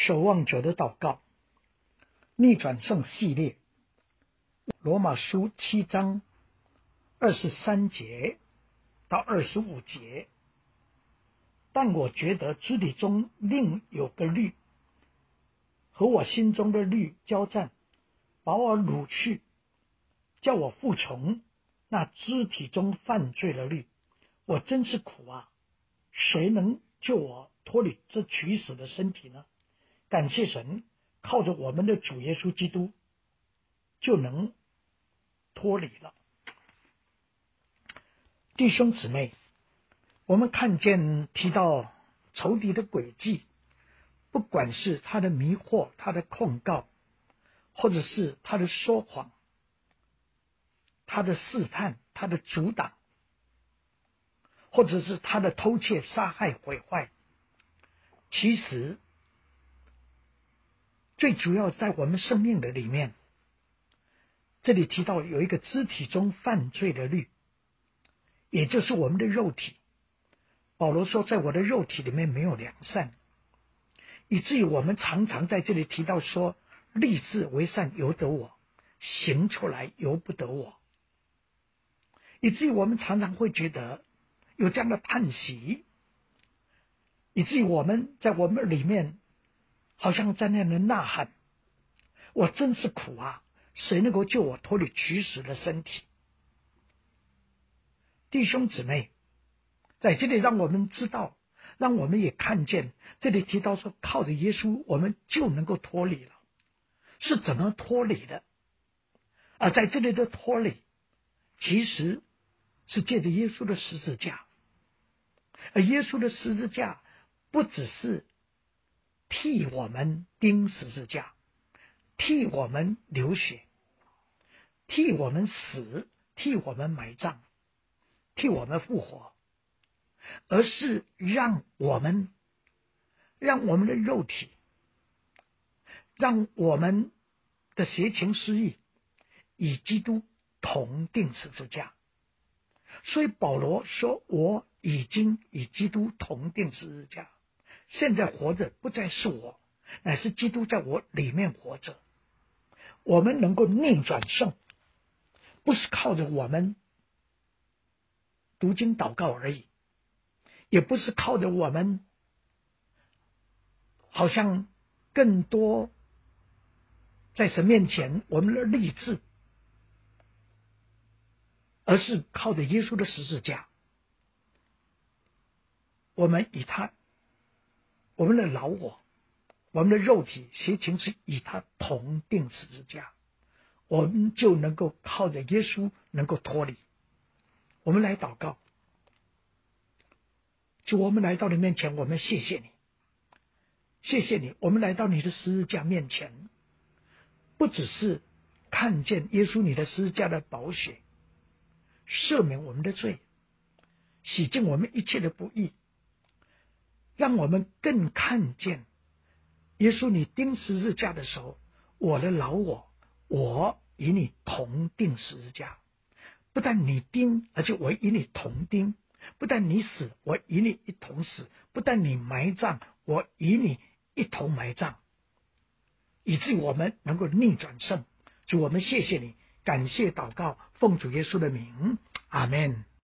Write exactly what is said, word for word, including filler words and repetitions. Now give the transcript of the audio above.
守望者的祷告逆转胜系列，罗马书七章二十三节到二十五节。但我觉得肢体中另有个律和我心中的律交战，把我掳去，叫我服从那肢体中犯罪的律。我真是苦啊！谁能救我脱离这取死的身体呢？感谢神，靠着我们的主耶稣基督就能脱离了。弟兄姊妹，我们看见提到仇敌的诡计，不管是他的迷惑、他的控告，或者是他的说谎、他的试探、他的阻挡，或者是他的偷窃、杀害、毁坏，其实最主要在我们生命的里面。这里提到有一个肢体中犯罪的律，也就是我们的肉体。保罗说，在我的肉体里面没有良善，以至于我们常常在这里提到说，立志为善由得我，行出来由不得我，以至于我们常常会觉得有这样的叹息，以至于我们在我们里面好像在那样的呐喊，我真是苦啊！谁能够救我脱离取死的身体？弟兄姊妹，在这里让我们知道，让我们也看见，这里提到说，靠着耶稣我们就能够脱离了。是怎么脱离的？而在这里的脱离其实是借着耶稣的十字架。而耶稣的十字架不只是替我们钉十字架，替我们流血，替我们死，替我们埋葬，替我们复活，而是让我们让我们的肉体，让我们的邪情私欲与基督同钉十字架。所以保罗说，我已经与基督同钉十字架，现在活着不再是我，乃是基督在我里面活着。我们能够逆转胜，不是靠着我们读经祷告而已，也不是靠着我们好像更多在神面前我们的立志，而是靠着耶稣的十字架。我们以他，我们的老我，我们的肉体邪情是以他同钉十字架，我们就能够靠着耶稣能够脱离。我们来祷告，主，我们来到你面前，我们谢谢你，谢谢你，我们来到你的十字架面前，不只是看见耶稣你的十字架的宝血赦免我们的罪，洗净我们一切的不义，让我们更看见耶稣你钉十字架的时候，我的老我，我与你同钉十字架。不但你钉，而且我与你同钉；不但你死，我与你一同死；不但你埋葬，我与你一同埋葬，以致我们能够逆转胜。主，我们谢谢你，感谢祷告，奉主耶稣的名，阿们。